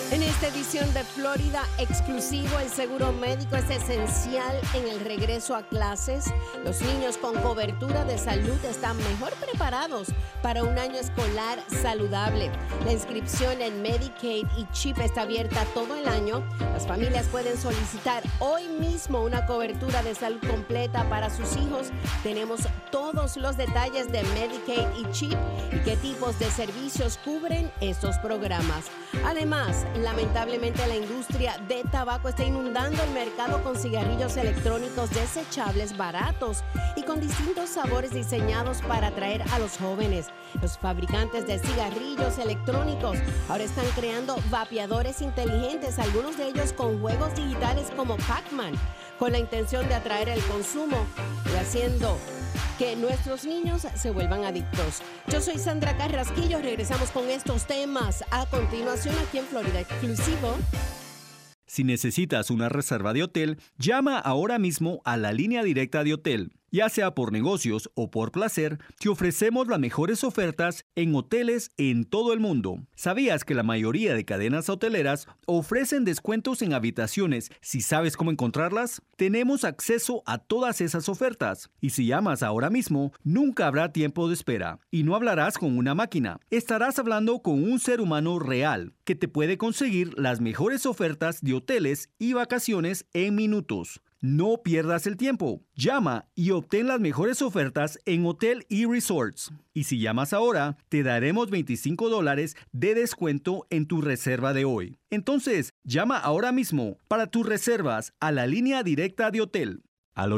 En esta edición de Florida Exclusivo, el seguro médico es esencial en el regreso a clases. Los niños con cobertura de salud están mejor preparados para un año escolar saludable. La inscripción en Medicaid y CHIP está abierta todo el año. Las familias pueden solicitar hoy mismo una cobertura de salud completa para sus hijos. Tenemos todos los detalles de Medicaid y CHIP y qué tipos de servicios cubren estos programas. Además, lamentablemente la industria de tabaco está inundando el mercado con cigarrillos electrónicos desechables baratos y con distintos sabores diseñados para atraer a los jóvenes. Los fabricantes de cigarrillos electrónicos ahora están creando vapeadores inteligentes, algunos de ellos con juegos digitales como Pac-Man, con la intención de atraer el consumo y haciendo que nuestros niños se vuelvan adictos. Yo soy Sandra Carrasquillo, regresamos con estos temas a continuación aquí en Florida Exclusivo. Si necesitas una reserva de hotel, llama ahora mismo a la línea directa de hotel. Ya sea por negocios o por placer, te ofrecemos las mejores ofertas en hoteles en todo el mundo. ¿Sabías que la mayoría de cadenas hoteleras ofrecen descuentos en habitaciones si sabes cómo encontrarlas? Tenemos acceso a todas esas ofertas. Y si llamas ahora mismo, nunca habrá tiempo de espera. Y no hablarás con una máquina. Estarás hablando con un ser humano real que te puede conseguir las mejores ofertas de hoteles y vacaciones en minutos. No pierdas el tiempo. Llama y obtén las mejores ofertas en Hotel y Resorts. Y si llamas ahora, te daremos $25 de descuento en tu reserva de hoy. Entonces, llama ahora mismo para tus reservas a la línea directa de hotel al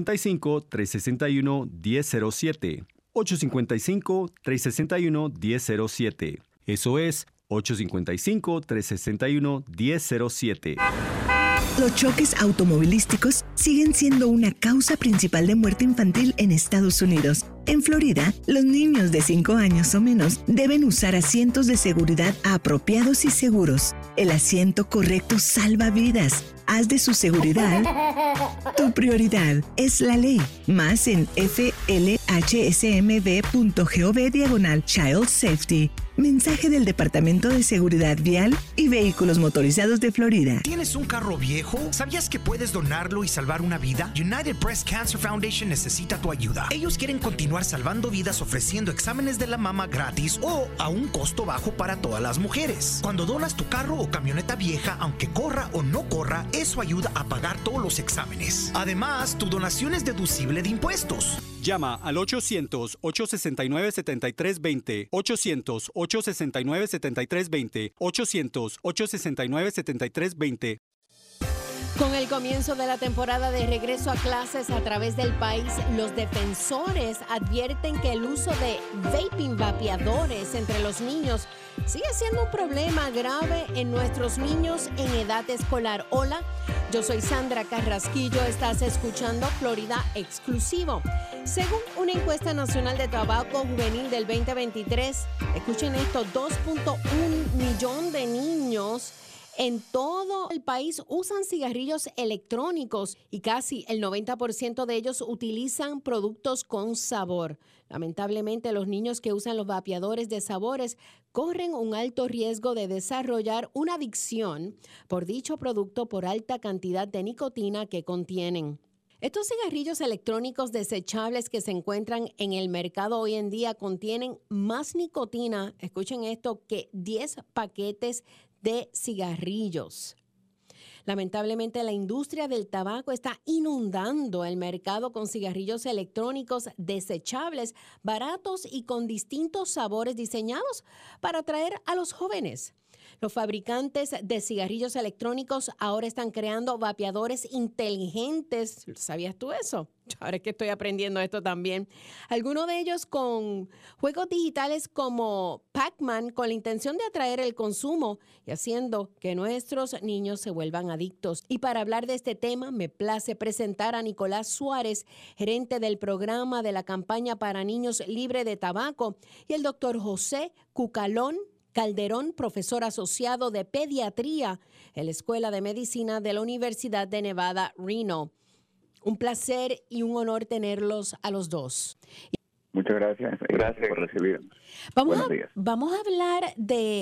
855-361-1007. 855-361-1007. Eso es 855-361-1007. Los choques automovilísticos siguen siendo una causa principal de muerte infantil en Estados Unidos. En Florida, los niños de 5 años o menos deben usar asientos de seguridad apropiados y seguros. El asiento correcto salva vidas. Haz de su seguridad tu prioridad. Es la ley. Más en flhsmv.gov/Child Safety. Mensaje del Departamento de Seguridad Vial y Vehículos Motorizados de Florida. ¿Tienes un carro viejo? ¿Sabías que puedes donarlo y salvar una vida? United Breast Cancer Foundation necesita tu ayuda. Ellos quieren continuar salvando vidas ofreciendo exámenes de la mama gratis o a un costo bajo para todas las mujeres. Cuando donas tu carro o camioneta vieja, aunque corra o no corra, eso ayuda a pagar todos los exámenes. Además, tu donación es deducible de impuestos. Llama al 800-869-7320, 800-869-7320, 800-869-7320. Con el comienzo de la temporada de regreso a clases a través del país, los defensores advierten que el uso de vapeadores entre los niños sigue siendo un problema grave en nuestros niños en edad escolar. Hola, yo soy Sandra Carrasquillo, estás escuchando Florida Exclusivo. Según una encuesta nacional de tabaco juvenil del 2023, escuchen esto, 2.1 millón de niños en todo el país usan cigarrillos electrónicos y casi el 90% de ellos utilizan productos con sabor. Lamentablemente, los niños que usan los vapeadores de sabores corren un alto riesgo de desarrollar una adicción por dicho producto por alta cantidad de nicotina que contienen. Estos cigarrillos electrónicos desechables que se encuentran en el mercado hoy en día contienen más nicotina, escuchen esto, que 10 paquetes de cigarrillos. Lamentablemente, la industria del tabaco está inundando el mercado con cigarrillos electrónicos desechables, baratos y con distintos sabores diseñados para atraer a los jóvenes. Los fabricantes de cigarrillos electrónicos ahora están creando vapeadores inteligentes. ¿Sabías tú eso? Ahora es que estoy aprendiendo esto también. Algunos de ellos con juegos digitales como Pac-Man con la intención de atraer el consumo y haciendo que nuestros niños se vuelvan adictos. Y para hablar de este tema, me place presentar a Nicolás Suárez, gerente del programa de la campaña para niños libre de tabaco, y el doctor José Cucalón Calderón, profesor asociado de pediatría en la Escuela de Medicina de la Universidad de Nevada, Reno. Un placer y un honor tenerlos a los dos. Muchas gracias. Gracias por recibirnos. Vamos a hablar de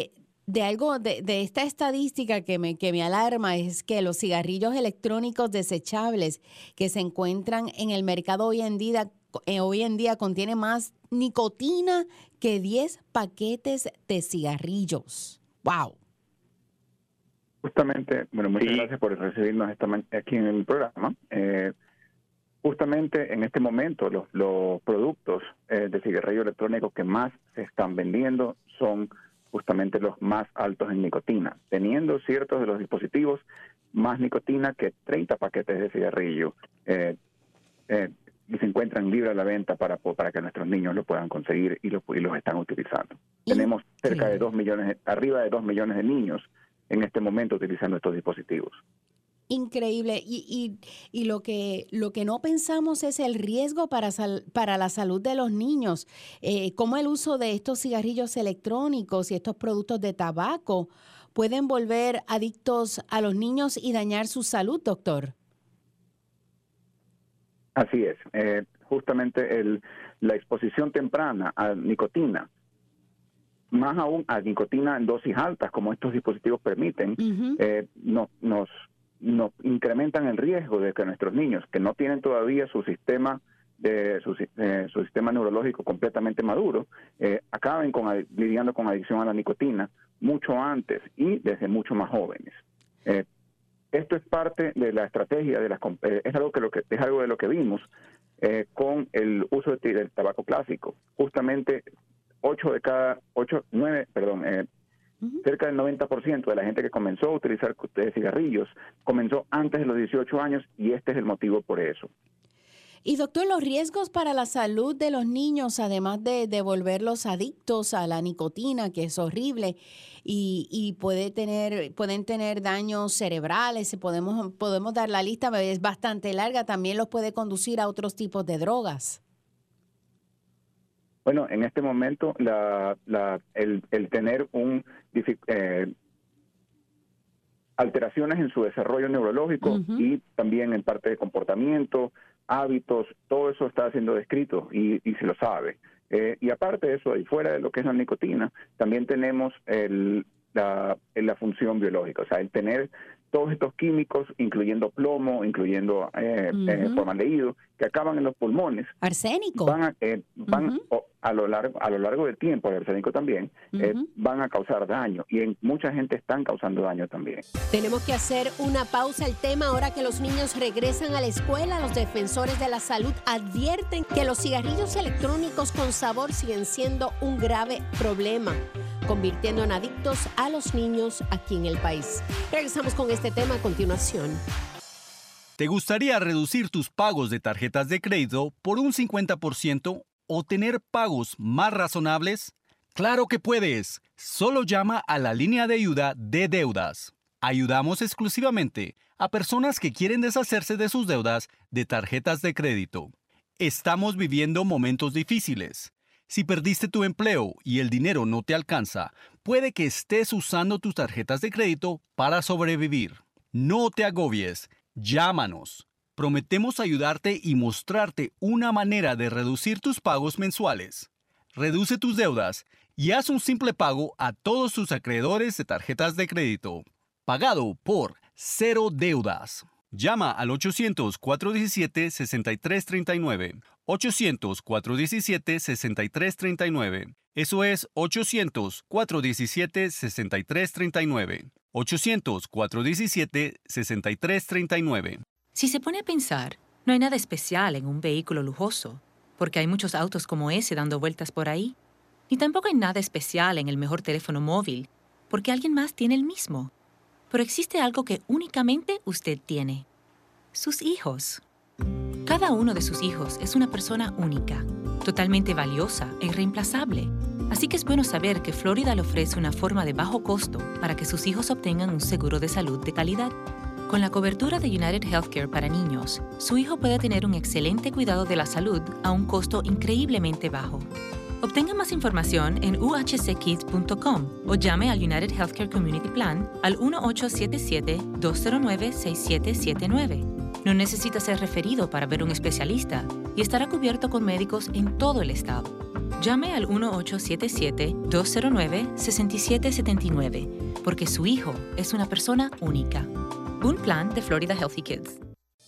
de esta estadística que me alarma es que los cigarrillos electrónicos desechables que se encuentran en el mercado hoy en día contienen más nicotina que 10 paquetes de cigarrillos. ¡Wow! Justamente, bueno, muchas gracias por recibirnos aquí en el programa. Justamente en este momento los productos de cigarrillo electrónico que más se están vendiendo son justamente los más altos en nicotina, teniendo ciertos de los dispositivos más nicotina que 30 paquetes de cigarrillo y se encuentran libres a la venta para que nuestros niños lo puedan conseguir y los están utilizando. Tenemos cerca de 2 millones, arriba de 2 millones de niños en este momento utilizando estos dispositivos. Increíble. Y lo que no pensamos es el riesgo para la salud de los niños. Cómo el uso de estos cigarrillos electrónicos y estos productos de tabaco pueden volver adictos a los niños y dañar su salud, doctor. Así es. Justamente la exposición temprana a nicotina, más aún a nicotina en dosis altas, como estos dispositivos permiten, nos incrementan el riesgo de que nuestros niños, que no tienen todavía su sistema neurológico completamente maduro, acaben lidiando con adicción a la nicotina mucho antes y desde mucho más jóvenes. Esto es parte de la estrategia es algo de lo que vimos con el uso del tabaco clásico. Justamente cerca del 90% de la gente que comenzó a utilizar cigarrillos comenzó antes de los 18 años y este es el motivo por eso. Y doctor, los riesgos para la salud de los niños, además de volverlos adictos a la nicotina, que es horrible, y pueden tener daños cerebrales, podemos dar la lista, es bastante larga, también los puede conducir a otros tipos de drogas. Bueno, en este momento el tener alteraciones en su desarrollo neurológico y también en parte de comportamiento, hábitos, todo eso está siendo descrito y se lo sabe. Y aparte de eso, y fuera de lo que es la nicotina, también tenemos la función biológica, o sea, el tener todos estos químicos, incluyendo plomo, incluyendo formaldehído, que acaban en los pulmones. Arsénico. A lo largo del tiempo, el arsénico también, van a causar daño y en mucha gente están causando daño también. Tenemos que hacer una pausa. El tema, ahora que los niños regresan a la escuela, los defensores de la salud advierten que los cigarrillos electrónicos con sabor siguen siendo un grave problema, convirtiendo en adictos a los niños aquí en el país. Regresamos con este tema a continuación. ¿Te gustaría reducir tus pagos de tarjetas de crédito por un 50% o tener pagos más razonables? ¡Claro que puedes! Solo llama a la línea de ayuda de deudas. Ayudamos exclusivamente a personas que quieren deshacerse de sus deudas de tarjetas de crédito. Estamos viviendo momentos difíciles. Si perdiste tu empleo y el dinero no te alcanza, puede que estés usando tus tarjetas de crédito para sobrevivir. No te agobies. Llámanos. Prometemos ayudarte y mostrarte una manera de reducir tus pagos mensuales. Reduce tus deudas y haz un simple pago a todos tus acreedores de tarjetas de crédito. Pagado por cero deudas. Llama al 800-417-6339. 800-417-6339. Eso es 800-417-6339. 800-417-6339. Si se pone a pensar, no hay nada especial en un vehículo lujoso, porque hay muchos autos como ese dando vueltas por ahí. Ni tampoco hay nada especial en el mejor teléfono móvil, porque alguien más tiene el mismo. Pero existe algo que únicamente usted tiene: sus hijos. Cada uno de sus hijos es una persona única, totalmente valiosa e irreemplazable. Así que es bueno saber que Florida le ofrece una forma de bajo costo para que sus hijos obtengan un seguro de salud de calidad. Con la cobertura de United Healthcare para niños, su hijo puede tener un excelente cuidado de la salud a un costo increíblemente bajo. Obtenga más información en uhckids.com o llame al United Healthcare Community Plan al 1-877-209-6779. No necesita ser referido para ver un especialista y estará cubierto con médicos en todo el estado. Llame al 1877-209-6779, porque su hijo es una persona única. Un plan de Florida Healthy Kids.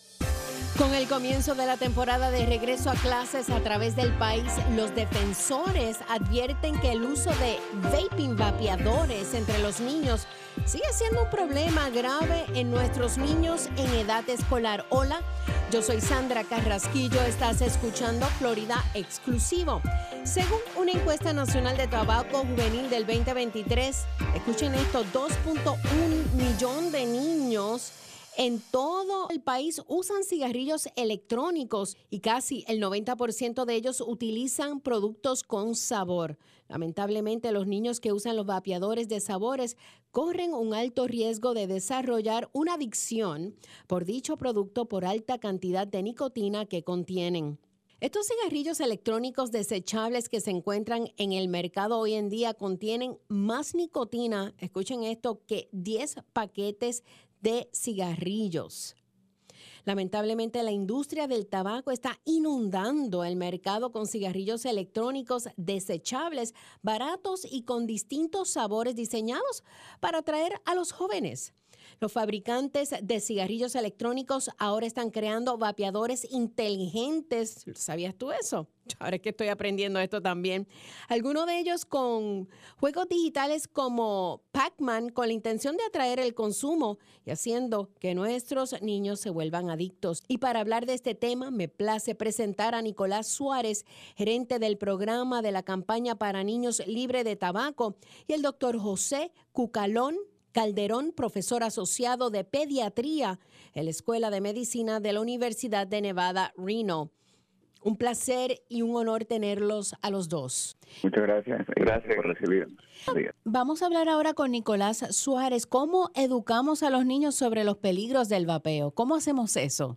Con el comienzo de la temporada de regreso a clases a través del país, los defensores advierten que el uso de vaping vapeadores entre los niños sigue siendo un problema grave en nuestros niños en edad escolar. Hola, yo soy Sandra Carrasquillo, estás escuchando Florida Exclusivo. Según una encuesta nacional de tabaco juvenil del 2023, escuchen esto, 2.1 millón de niños en todo el país usan cigarrillos electrónicos y casi el 90% de ellos utilizan productos con sabor. Lamentablemente, los niños que usan los vapeadores de sabores corren un alto riesgo de desarrollar una adicción por dicho producto por alta cantidad de nicotina que contienen. Estos cigarrillos electrónicos desechables que se encuentran en el mercado hoy en día contienen más nicotina, escuchen esto, que 10 paquetes de cigarrillos. Lamentablemente, la industria del tabaco está inundando el mercado con cigarrillos electrónicos desechables, baratos y con distintos sabores diseñados para atraer a los jóvenes. Los fabricantes de cigarrillos electrónicos ahora están creando vapeadores inteligentes. ¿Sabías tú eso? Ahora es que estoy aprendiendo esto también. Algunos de ellos con juegos digitales como Pac-Man con la intención de atraer el consumo y haciendo que nuestros niños se vuelvan adictos. Y para hablar de este tema, me place presentar a Nicolás Suárez, gerente del programa de la campaña para niños libre de tabaco, y el doctor José Cucalón Calderón, profesor asociado de pediatría en la Escuela de Medicina de la Universidad de Nevada, Reno. Un placer y un honor tenerlos a los dos. Muchas gracias. Gracias por recibirnos. Vamos a hablar ahora con Nicolás Suárez. ¿Cómo educamos a los niños sobre los peligros del vapeo? ¿Cómo hacemos eso?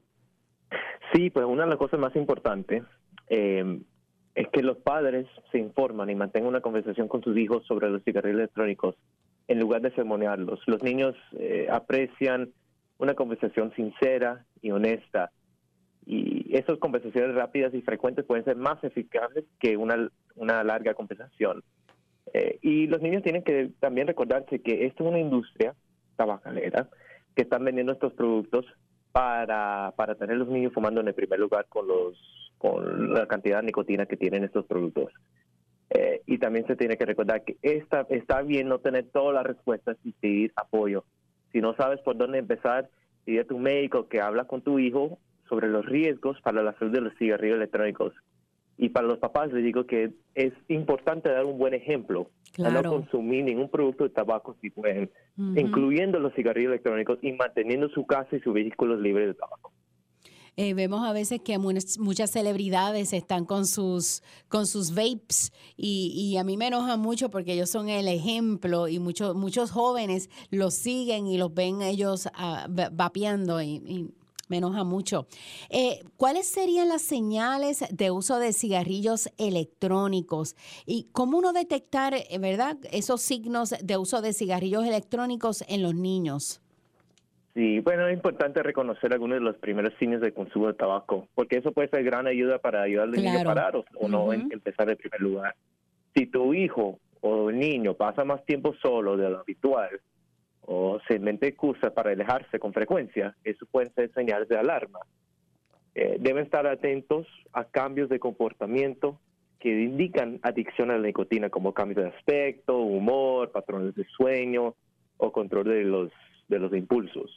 Sí, pues una de las cosas más importantes es que los padres se informan y mantengan una conversación con sus hijos sobre los cigarrillos electrónicos en lugar de sermonearlos. Los niños aprecian una conversación sincera y honesta, y esas conversaciones rápidas y frecuentes pueden ser más eficaces que una larga conversación. Y los niños tienen que también recordarse que esto es una industria tabacalera que están vendiendo estos productos para tener los niños fumando en el primer lugar con la cantidad de nicotina que tienen estos productos. Y también se tiene que recordar que está bien no tener todas las respuestas y pedir apoyo. Si no sabes por dónde empezar, pide a tu médico que habla con tu hijo sobre los riesgos para la salud de los cigarrillos electrónicos. Y para los papás les digo que es importante dar un buen ejemplo. Claro. No consumir ningún producto de tabaco si pueden, incluyendo los cigarrillos electrónicos, y manteniendo su casa y sus vehículos libres de tabaco. Vemos a veces que muchas celebridades están con sus vapes y a mí me enoja mucho porque ellos son el ejemplo y muchos jóvenes los siguen y los ven ellos vapeando y me enoja mucho. ¿Cuáles serían las señales de uso de cigarrillos electrónicos? ¿Y cómo uno detectar, verdad, esos signos de uso de cigarrillos electrónicos en los niños? Sí, bueno, es importante reconocer algunos de los primeros signos de consumo de tabaco, porque eso puede ser gran ayuda para ayudar al niño a parar o no empezar en primer lugar. Si tu hijo o el niño pasa más tiempo solo de lo habitual o se inventa excusas para alejarse con frecuencia, eso pueden ser señales de alarma. Deben estar atentos a cambios de comportamiento que indican adicción a la nicotina, como cambios de aspecto, humor, patrones de sueño o control de los impulsos.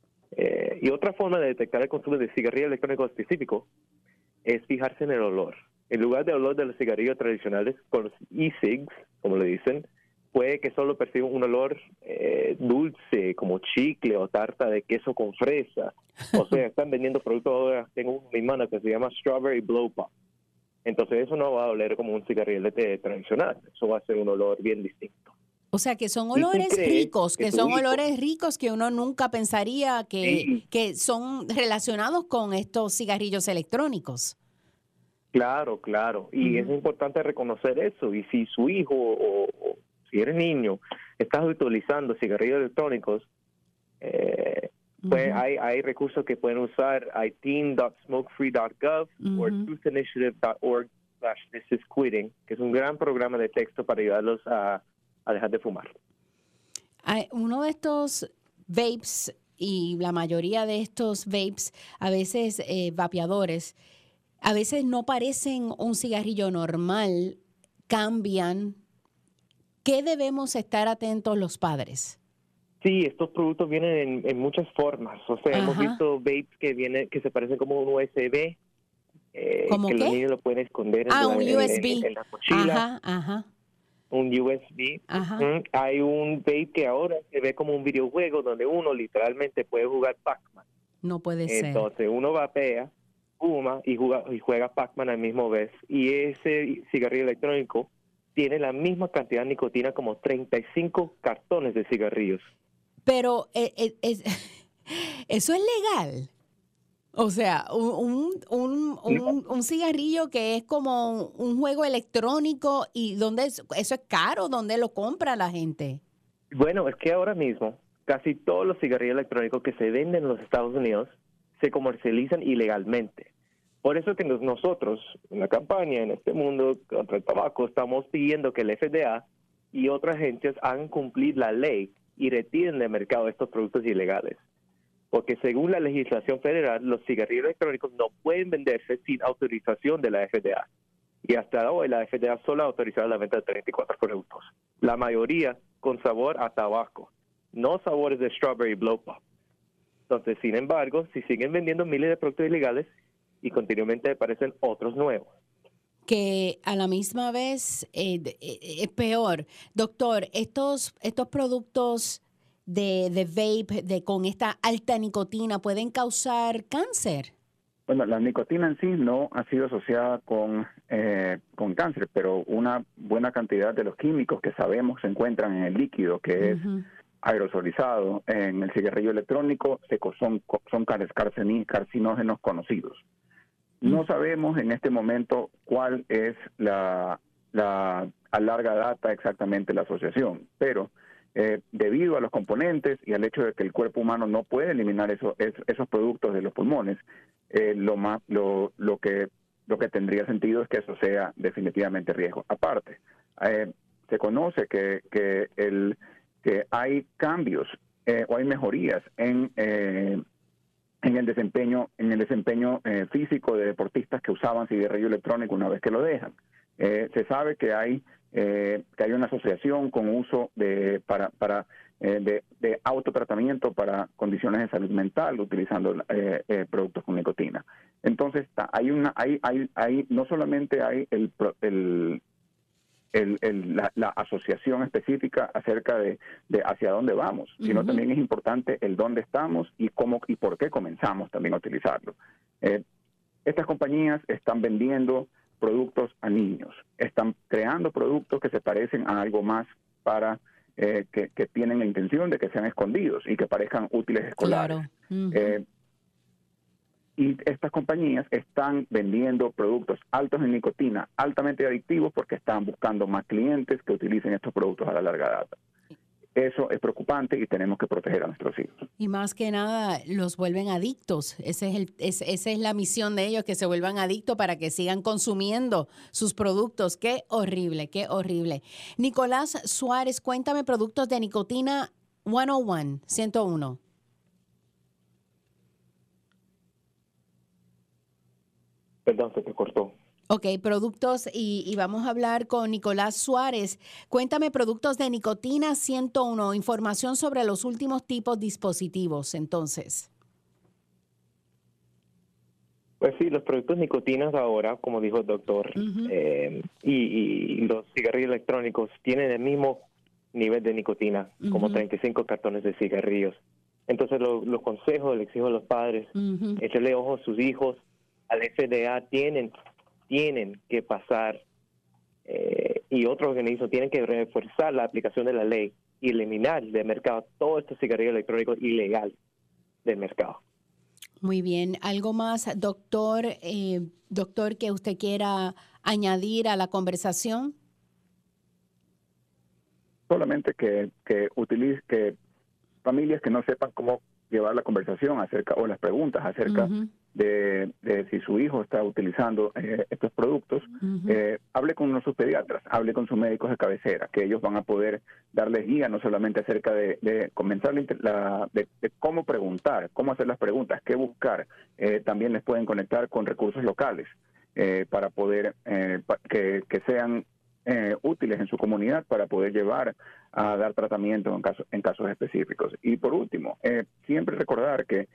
Y otra forma de detectar el consumo de cigarrillo electrónico específico es fijarse en el olor. En lugar del olor de los cigarrillos tradicionales, con los e-cigs, como le dicen, puede que solo perciban un olor dulce, como chicle o tarta de queso con fresa. O sea, están vendiendo productos ahora, tengo una en mi mano que se llama Strawberry Blow Pop. Entonces eso no va a oler como un cigarrillo tradicional, eso va a ser un olor bien distinto. O sea, que son olores ricos, que son olores ricos que uno nunca pensaría que son relacionados con estos cigarrillos electrónicos. Claro, claro. Y es importante reconocer eso. Y si su hijo o si eres niño estás utilizando cigarrillos electrónicos, pues hay recursos que pueden usar. Hay teen.smokefree.gov o truthinitiative.org /This is Quitting, que es un gran programa de texto para ayudarlos a dejar de fumar. Uno de estos vapes, y la mayoría de estos vapes, a veces vapeadores, a veces no parecen un cigarrillo normal, cambian. ¿Qué debemos estar atentos los padres? Sí, estos productos vienen en muchas formas. O sea, hemos visto vapes que se parecen como un USB. ¿Cómo que qué? los niños lo pueden esconder un USB. en la mochila. Ajá. Un USB. Ajá. Hay un vape que ahora se ve como un videojuego donde uno literalmente puede jugar Pac-Man. No puede ser. Entonces uno vapea, fuma y juega Pac-Man al mismo vez. Y ese cigarrillo electrónico tiene la misma cantidad de nicotina como 35 cartones de cigarrillos. Pero eso es legal. O sea, un cigarrillo que es como un juego electrónico, y eso es caro, ¿dónde lo compra la gente? Bueno, es que ahora mismo casi todos los cigarrillos electrónicos que se venden en los Estados Unidos se comercializan ilegalmente. Por eso que nosotros, en la campaña en este mundo contra el tabaco, estamos pidiendo que el FDA y otras agencias hagan cumplir la ley y retiren del mercado estos productos ilegales. Porque según la legislación federal, los cigarrillos electrónicos no pueden venderse sin autorización de la FDA. Y hasta hoy la FDA solo ha autorizado la venta de 34 productos. La mayoría con sabor a tabaco, no sabores de strawberry blow pop. Entonces, sin embargo, si siguen vendiendo miles de productos ilegales y continuamente aparecen otros nuevos. Que a la misma vez es peor. Doctor, estos productos de vape con esta alta nicotina pueden causar cáncer. Bueno, la nicotina en sí no ha sido asociada con cáncer, pero una buena cantidad de los químicos que sabemos se encuentran en el líquido, que es aerosolizado en el cigarrillo electrónico, son carcinógenos conocidos. No sabemos en este momento cuál es a larga data exactamente la asociación, pero debido a los componentes y al hecho de que el cuerpo humano no puede eliminar esos productos de los pulmones, lo que tendría sentido es que eso sea definitivamente riesgo. Aparte, se conoce que hay cambios o hay mejorías en el desempeño físico de deportistas que usaban cigarrillo electrónico una vez que lo dejan. Se sabe que hay una asociación con uso de autotratamiento para condiciones de salud mental utilizando productos con nicotina. Entonces no solamente hay la asociación específica acerca de hacia dónde vamos, sino también es importante el dónde estamos y cómo y por qué comenzamos también a utilizarlo. Estas compañías están vendiendo productos a niños, están creando productos que se parecen a algo más para que tienen la intención de que sean escondidos y que parezcan útiles escolares. Claro. Y estas compañías están vendiendo productos altos en nicotina, altamente adictivos, porque están buscando más clientes que utilicen estos productos a la larga data. Eso es preocupante y tenemos que proteger a nuestros hijos. Y más que nada, los vuelven adictos. Esa es la misión de ellos, que se vuelvan adictos para que sigan consumiendo sus productos. Qué horrible, qué horrible. Nicolás Suárez, cuéntame productos de nicotina 101. Perdón, se te cortó. Ok, productos, y vamos a hablar con Nicolás Suárez. Cuéntame productos de nicotina 101, información sobre los últimos tipos de dispositivos, entonces. Pues sí, los productos nicotinas ahora, como dijo el doctor, y los cigarrillos electrónicos tienen el mismo nivel de nicotina, como 35 cartones de cigarrillos. Entonces, los consejos, les exijo a los padres, échenle ojo a sus hijos, al FDA tienen que pasar y otros organismos tienen que reforzar la aplicación de la ley y eliminar del mercado todos estos cigarrillos electrónicos ilegales del mercado. Muy bien. ¿Algo más, doctor, que usted quiera añadir a la conversación? Solamente que familias que no sepan cómo llevar la conversación acerca o las preguntas acerca de si su hijo está utilizando estos productos, hable con sus pediatras, hable con sus médicos de cabecera, que ellos van a poder darles guía no solamente acerca de comenzar de cómo preguntar, cómo hacer las preguntas, qué buscar. También les pueden conectar con recursos locales para poder que sean útiles en su comunidad para poder llevar a dar tratamiento en casos específicos. Y por último, siempre recordar que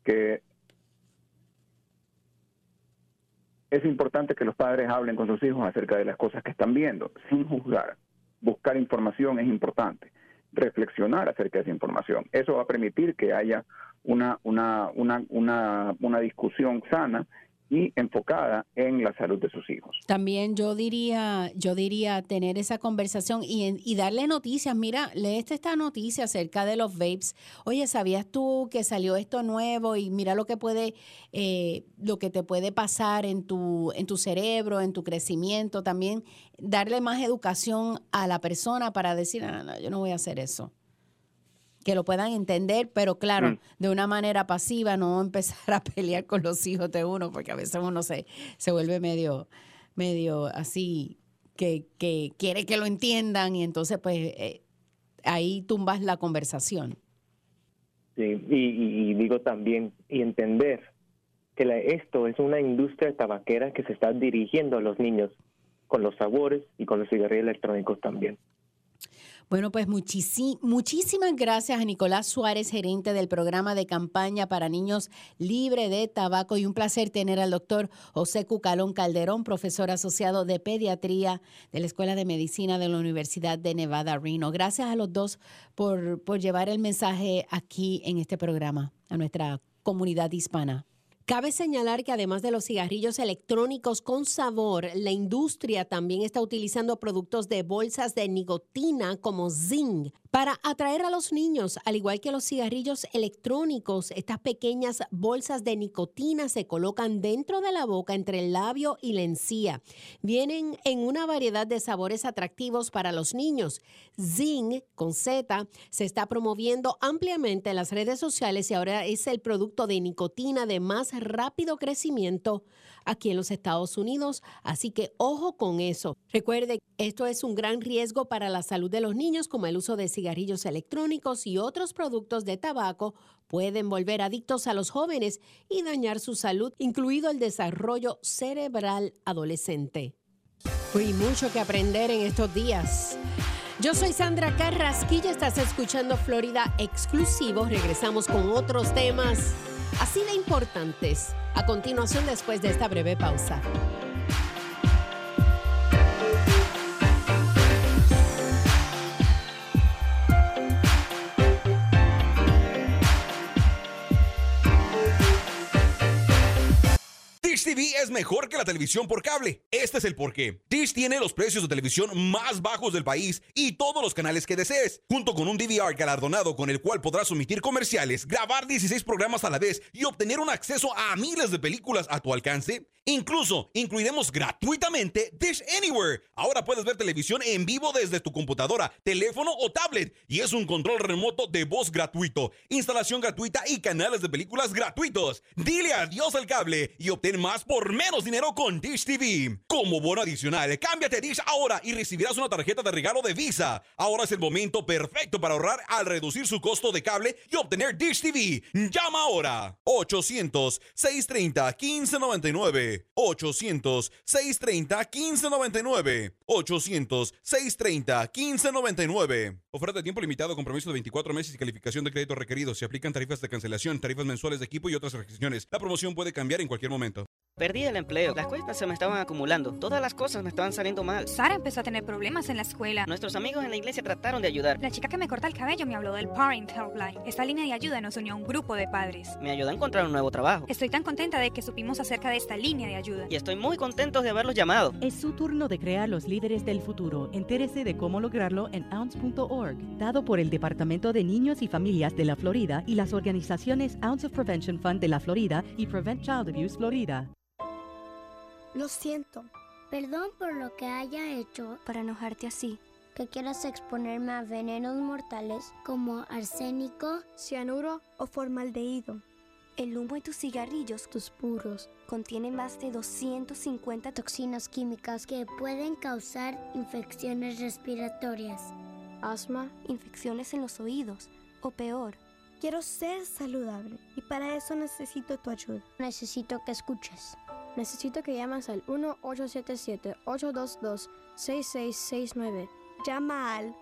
es importante que los padres hablen con sus hijos acerca de las cosas que están viendo, sin juzgar. Buscar información es importante. Reflexionar acerca de esa información. Eso va a permitir que haya una discusión sana y enfocada en la salud de sus hijos. También yo diría tener esa conversación y darle noticias. Mira, léete esta noticia acerca de los vapes. Oye, ¿sabías tú que salió esto nuevo? Y mira lo que te puede pasar en tu cerebro, en tu crecimiento. También darle más educación a la persona para decir, no, yo no voy a hacer eso. Que lo puedan entender, pero claro, de una manera pasiva, no empezar a pelear con los hijos de uno, porque a veces uno se vuelve medio así, que quiere que lo entiendan y entonces pues ahí tumbas la conversación. Sí, y digo también, y entender que esto es una industria tabaquera que se está dirigiendo a los niños con los sabores y con los cigarrillos electrónicos también. Bueno, pues muchísimas gracias a Nicolás Suárez, gerente del programa de campaña para niños libre de tabaco, y un placer tener al doctor José Cucalón Calderón, profesor asociado de pediatría de la Escuela de Medicina de la Universidad de Nevada, Reno. Gracias a los dos por llevar el mensaje aquí en este programa a nuestra comunidad hispana. Cabe señalar que además de los cigarrillos electrónicos con sabor, la industria también está utilizando productos de bolsas de nicotina como Zing para atraer a los niños. Al igual que los cigarrillos electrónicos, estas pequeñas bolsas de nicotina se colocan dentro de la boca, entre el labio y la encía. Vienen en una variedad de sabores atractivos para los niños. Zing, con Z, se está promoviendo ampliamente en las redes sociales y ahora es el producto de nicotina de más rápido crecimiento aquí en los Estados Unidos, así que ojo con eso. Recuerde, esto es un gran riesgo para la salud de los niños, como el uso de cigarrillos electrónicos y otros productos de tabaco pueden volver adictos a los jóvenes y dañar su salud, incluido el desarrollo cerebral adolescente. Hay mucho que aprender en estos días. Yo soy Sandra Carrasquilla, estás escuchando Florida Exclusivo. Regresamos con otros temas así de importantes a continuación, después de esta breve pausa. Dish TV es mejor que la televisión por cable. Este es el porqué. Dish tiene los precios de televisión más bajos del país y todos los canales que desees, junto con un DVR galardonado con el cual podrás omitir comerciales, grabar 16 programas a la vez y obtener un acceso a miles de películas a tu alcance. Incluso incluiremos gratuitamente Dish Anywhere. Ahora puedes ver televisión en vivo desde tu computadora, teléfono o tablet, y es un control remoto de voz gratuito, instalación gratuita y canales de películas gratuitos. Dile adiós al cable y obtén más por menos dinero con Dish TV. Como bono adicional, cámbiate a Dish ahora y recibirás una tarjeta de regalo de Visa. Ahora es el momento perfecto para ahorrar al reducir su costo de cable y obtener Dish TV. Llama ahora. 800-630-1599. 800-630-1599. 800-630-1599. Oferta de tiempo limitado, compromiso de 24 meses y calificación de crédito requerido. Se aplican tarifas de cancelación, tarifas mensuales de equipo y otras restricciones. La promoción puede cambiar en cualquier momento. Perdí el empleo, las cuentas se me estaban acumulando, todas las cosas me estaban saliendo mal. Sara empezó a tener problemas en la escuela. Nuestros amigos en la iglesia trataron de ayudar. La chica que me corta el cabello me habló del Parent Helpline. Esta línea de ayuda nos unió a un grupo de padres. Me ayudó a encontrar un nuevo trabajo. Estoy tan contenta de que supimos acerca de esta línea de ayuda. Y estoy muy contento de haberlos llamado. Es su turno de crear los líderes del futuro. Entérese de cómo lograrlo en ounce.org, dado por el Departamento de Niños y Familias de la Florida y las organizaciones Ounce of Prevention Fund de la Florida y Prevent Child Abuse Florida. Lo siento. Perdón por lo que haya hecho para enojarte así. que quieras exponerme a venenos mortales como arsénico, cianuro o formaldehído. El humo de tus cigarrillos, tus puros, contienen más de 250 toxinas químicas que pueden causar infecciones respiratorias, asma, infecciones en los oídos o peor. Quiero ser saludable y para eso necesito tu ayuda. Necesito que escuches. Necesito que llames al 1-877-822-6669. Llama al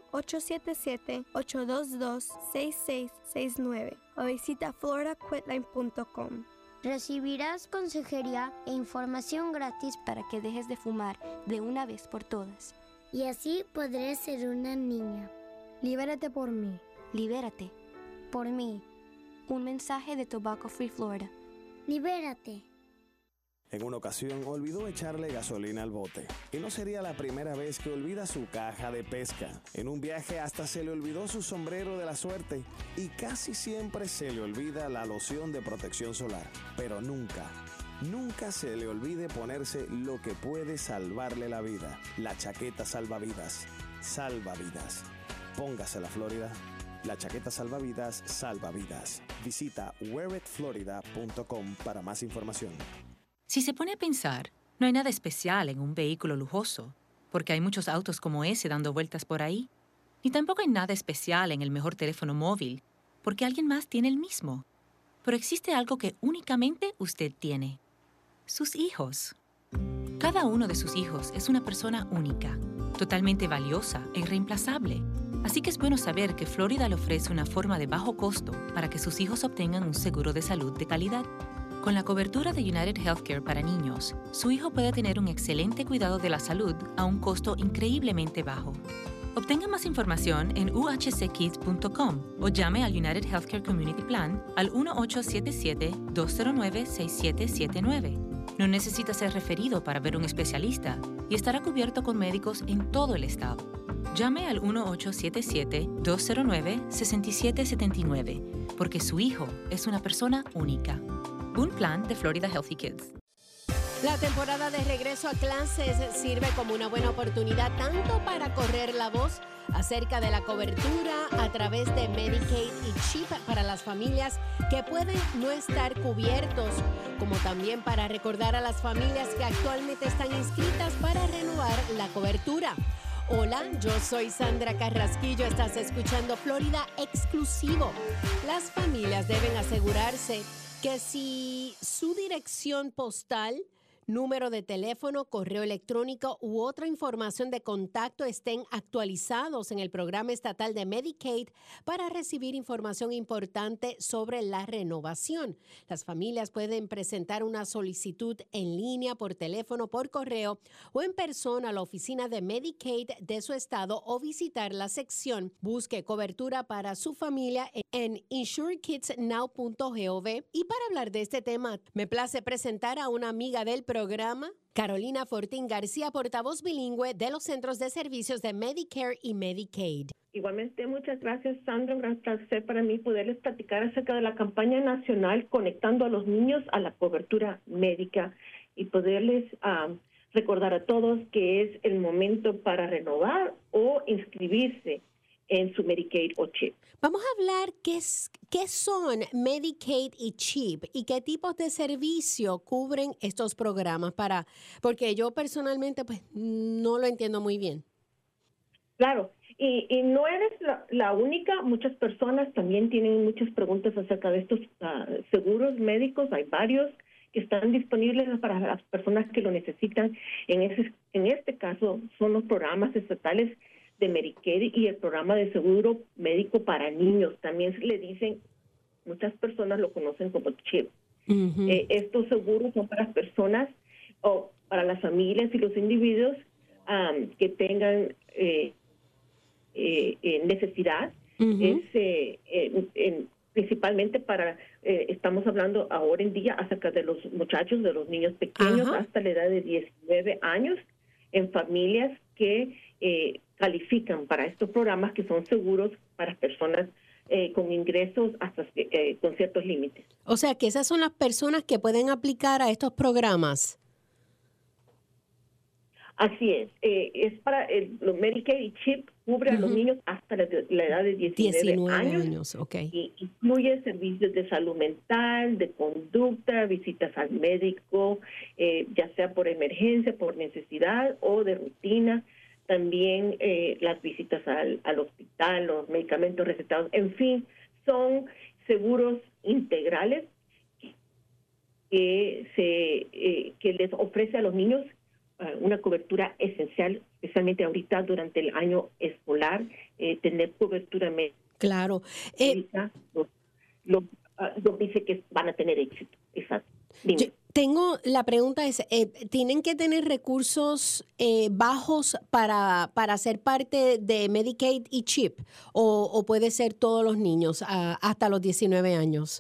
1-877-822-6669 o visita floridaquitline.com. Recibirás consejería e información gratis para que dejes de fumar de una vez por todas. Y así podré ser una niña. Libérate por mí. Libérate por mí. Un mensaje de Tobacco Free Florida. Libérate. En una ocasión olvidó echarle gasolina al bote. Y no sería la primera vez que olvida su caja de pesca. En un viaje hasta se le olvidó su sombrero de la suerte. Y casi siempre se le olvida la loción de protección solar. Pero nunca se le olvide ponerse lo que puede salvarle la vida. La chaqueta salvavidas. Salva vidas. Póngasela, Florida. La chaqueta salvavidas salva vidas. Visita wearitflorida.com para más información. Si se pone a pensar, no hay nada especial en un vehículo lujoso, porque hay muchos autos como ese dando vueltas por ahí. Ni tampoco hay nada especial en el mejor teléfono móvil, porque alguien más tiene el mismo. Pero existe algo que únicamente usted tiene: sus hijos. Cada uno de sus hijos es una persona única, totalmente valiosa e irreemplazable. Así que es bueno saber que Florida le ofrece una forma de bajo costo para que sus hijos obtengan un seguro de salud de calidad. Con la cobertura de United Healthcare para niños, su hijo puede tener un excelente cuidado de la salud a un costo increíblemente bajo. Obtenga más información en uhckids.com o llame al United Healthcare Community Plan al 1-877-209-6779. No necesita ser referido para ver un especialista y estará cubierto con médicos en todo el estado. Llame al 1-877-209-6779 porque su hijo es una persona única. Un plan de Florida Healthy Kids. La temporada de regreso a clases sirve como una buena oportunidad tanto para correr la voz acerca de la cobertura a través de Medicaid y CHIP para las familias que pueden no estar cubiertos, como también para recordar a las familias que actualmente están inscritas para renovar la cobertura. Hola, yo soy Sandra Carrasquillo, estás escuchando Florida Exclusivo. Las familias deben asegurarse que si su dirección postal, número de teléfono, correo electrónico u otra información de contacto estén actualizados en el programa estatal de Medicaid para recibir información importante sobre la renovación. Las familias pueden presentar una solicitud en línea, por teléfono, por correo o en persona a la oficina de Medicaid de su estado o visitar la sección Busque cobertura para su familia en insurekidsnow.gov. Y para hablar de este tema, me place presentar a una amiga del programa, Carolina Fortín García, portavoz bilingüe de los Centros de Servicios de Medicare y Medicaid. Igualmente, muchas gracias, Sandra. Un gran placer para mí poderles platicar acerca de la campaña nacional Conectando a los Niños a la Cobertura Médica y poderles recordar a todos que es el momento para renovar o inscribirse en su Medicaid o CHIP. Vamos a hablar qué son Medicaid y CHIP y qué tipos de servicio cubren estos programas porque yo personalmente pues no lo entiendo muy bien. Claro, y no eres la única. Muchas personas también tienen muchas preguntas acerca de estos seguros médicos. Hay varios que están disponibles para las personas que lo necesitan. En este caso son los programas estatales de Medicare y el programa de seguro médico para niños. También le dicen, muchas personas lo conocen como CHIP. Uh-huh. Estos seguros son para las personas o para las familias y los individuos que tengan necesidad. Uh-huh. Principalmente para, estamos hablando ahora en día acerca de los muchachos, de los niños pequeños, uh-huh, hasta la edad de 19 años, en familias que califican para estos programas que son seguros para personas con ingresos hasta con ciertos límites. O sea, que esas son las personas que pueden aplicar a estos programas. Así es para los Medicaid y CHIP cubre a los niños hasta la edad de 19 años. Okay. Y incluye servicios de salud mental, de conducta, visitas al médico, ya sea por emergencia, por necesidad o de rutina. También las visitas al hospital, los medicamentos recetados, en fin, son seguros integrales que les ofrece a los niños una cobertura esencial, especialmente ahorita durante el año escolar, tener cobertura médica. Claro. Los dice que van a tener éxito. Exacto. Dime. Tengo, la pregunta es, ¿tienen que tener recursos bajos para ser parte de Medicaid y CHIP? ¿O puede ser todos los niños hasta los 19 años?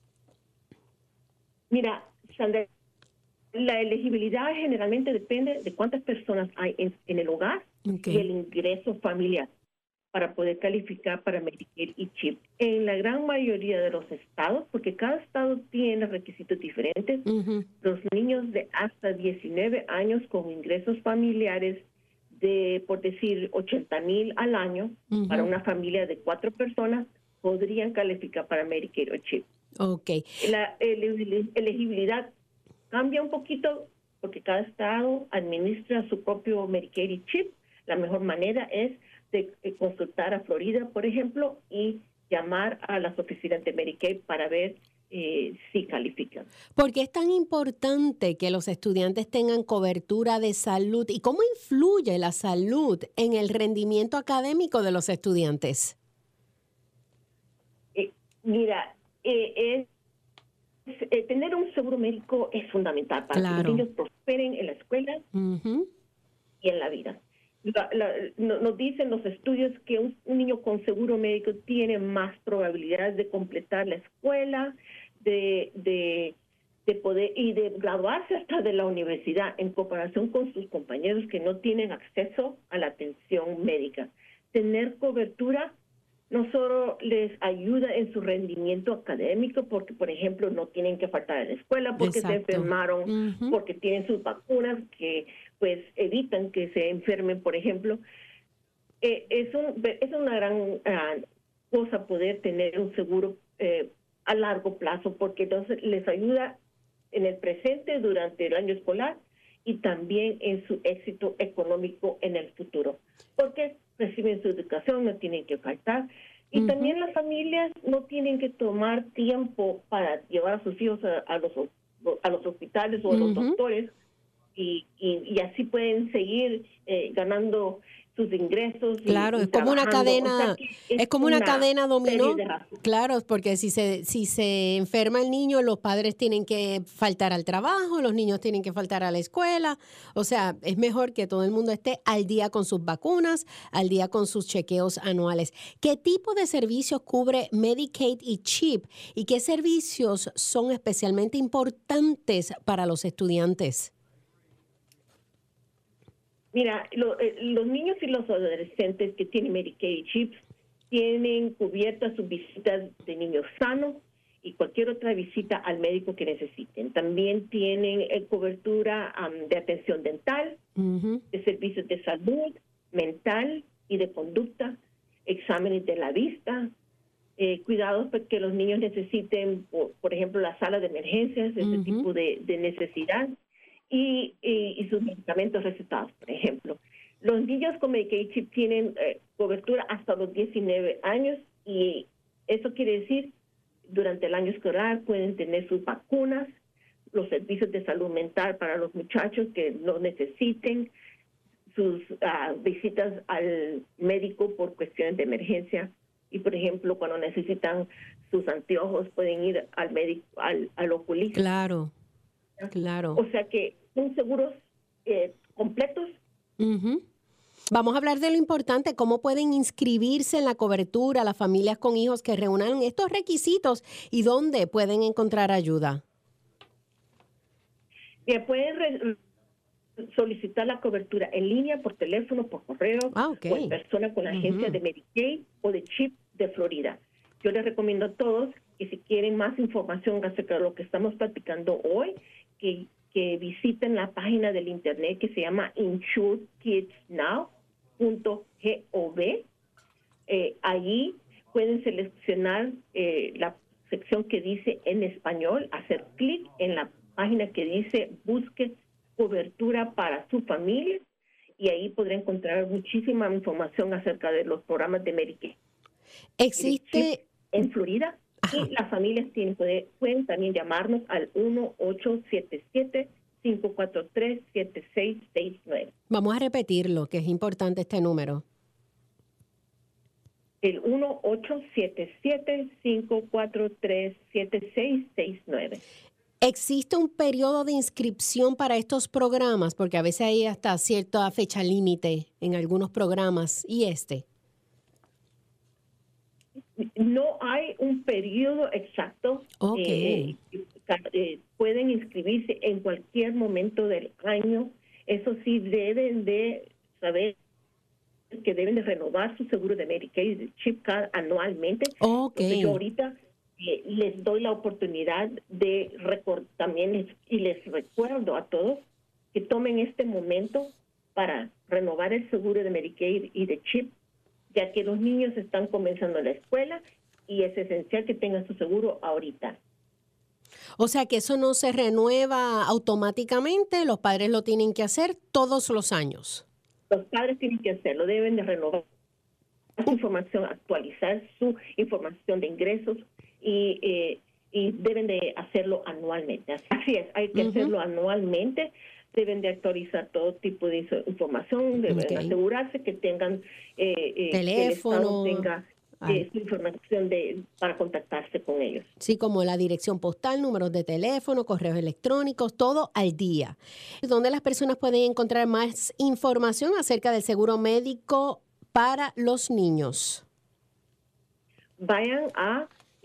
Mira, Sandra, la elegibilidad generalmente depende de cuántas personas hay en el hogar y el ingreso familiar para poder calificar para Medicare y CHIP. En la gran mayoría de los estados, porque cada estado tiene requisitos diferentes, los niños de hasta 19 años con ingresos familiares de, por decir, 80,000 al año, para una familia de 4 personas, podrían calificar para Medicare o CHIP. Okay. La elegibilidad cambia un poquito porque cada estado administra su propio Medicare y CHIP. La mejor manera es de consultar a Florida, por ejemplo, y llamar a las oficinas de Medicaid para ver si califican. ¿Por qué es tan importante que los estudiantes tengan cobertura de salud? ¿Y cómo influye la salud en el rendimiento académico de los estudiantes? Mira, tener un seguro médico es fundamental para que los niños prosperen en la escuela y en la vida. Nos dicen los estudios que un niño con seguro médico tiene más probabilidades de completar la escuela, de poder y de graduarse hasta de la universidad en comparación con sus compañeros que no tienen acceso a la atención médica. Tener cobertura no solo les ayuda en su rendimiento académico, porque, por ejemplo, no tienen que faltar a la escuela porque se enfermaron, porque tienen sus vacunas que, pues, evitan que se enfermen, por ejemplo. Es una gran cosa poder tener un seguro a largo plazo, porque entonces les ayuda en el presente, durante el año escolar, y también en su éxito económico en el futuro. Porque reciben su educación, no tienen que faltar. Y también las familias no tienen que tomar tiempo para llevar a sus hijos a los hospitales o a los doctores y así pueden seguir ganando sus ingresos. Claro, es como una cadena, es como una cadena dominó. Claro, porque si se enferma el niño, los padres tienen que faltar al trabajo, los niños tienen que faltar a la escuela. O sea, es mejor que todo el mundo esté al día con sus vacunas, al día con sus chequeos anuales. ¿Qué tipo de servicios cubre Medicaid y CHIP? ¿Y qué servicios son especialmente importantes para los estudiantes? Mira, los niños y los adolescentes que tienen Medicaid y CHIP tienen cubiertas sus visitas de niños sanos y cualquier otra visita al médico que necesiten. También tienen cobertura de atención dental, de servicios de salud mental y de conducta, exámenes de la vista, cuidados que los niños necesiten, por ejemplo, la sala de emergencias, ese tipo de necesidad. Y sus medicamentos recetados, por ejemplo. Los niños con Medicaid y CHIP tienen cobertura hasta los 19 años y eso quiere decir durante el año escolar pueden tener sus vacunas, los servicios de salud mental para los muchachos que lo necesiten, sus visitas al médico por cuestiones de emergencia y, por ejemplo, cuando necesitan sus anteojos pueden ir al médico, al oculista. Claro. Claro. O sea que son seguros completos. Vamos a hablar de lo importante, cómo pueden inscribirse en la cobertura las familias con hijos que reúnan estos requisitos y dónde pueden encontrar ayuda. Pueden solicitar la cobertura en línea, por teléfono, por correo, o en persona con la agencia de Medicaid o de CHIP de Florida. Yo les recomiendo a todos que si quieren más información acerca de lo que estamos platicando hoy, que que visiten la página del internet que se llama insurekidsnow.gov. Allí pueden seleccionar la sección que dice en español, hacer clic en la página que dice busque cobertura para su familia, y ahí podrá encontrar muchísima información acerca de los programas de Medicaid. Existe en Florida. Y las familias pueden también llamarnos al 1-877-543-7669. Vamos a repetirlo, que es importante este número. El 1-877-543-7669. ¿Existe un periodo de inscripción para estos programas? Porque a veces hay hasta cierta fecha límite en algunos programas. ¿Y este? No hay un periodo exacto. Okay. Pueden inscribirse en cualquier momento del año. Eso sí, deben de saber que deben de renovar su seguro de Medicaid, de CHIP card, anualmente. Okay. Yo ahorita les doy la oportunidad de también y les recuerdo a todos que tomen este momento para renovar el seguro de Medicaid y de CHIP, ya que los niños están comenzando la escuela y es esencial que tengan su seguro ahorita. O sea que eso no se renueva automáticamente, los padres lo tienen que hacer todos los años. Los padres tienen que hacerlo, deben de renovar su información, actualizar su información de ingresos y deben de hacerlo anualmente. Así es, hay que hacerlo anualmente. Deben de actualizar todo tipo de información, deben asegurarse que tengan teléfono, que el Estado tenga su información para contactarse con ellos. Sí, como la dirección postal, números de teléfono, correos electrónicos, todo al día. ¿Dónde las personas pueden encontrar más información acerca del seguro médico para los niños? Vayan a